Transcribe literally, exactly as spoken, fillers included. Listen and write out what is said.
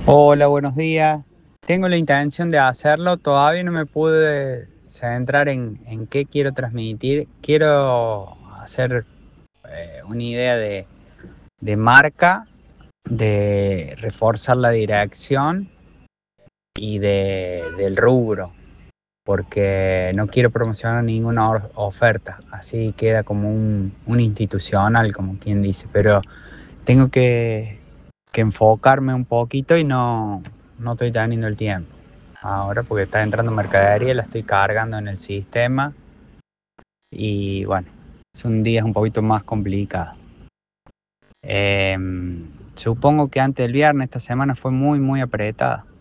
Hola, buenos días. Tengo la intención de hacerlo, todavía no me pude centrar en, en qué quiero transmitir. Quiero hacer eh, una idea de, de marca, de reforzar la dirección y de, del rubro, porque no quiero promocionar ninguna or- oferta, así queda como un, un institucional, como quien dice, pero tengo que, que enfocarme un poquito y no, no estoy teniendo el tiempo ahora porque está entrando mercadería, la estoy cargando en el sistema y bueno, son días un poquito más complicados. Em, supongo que antes del viernes esta semana fue muy muy apretada.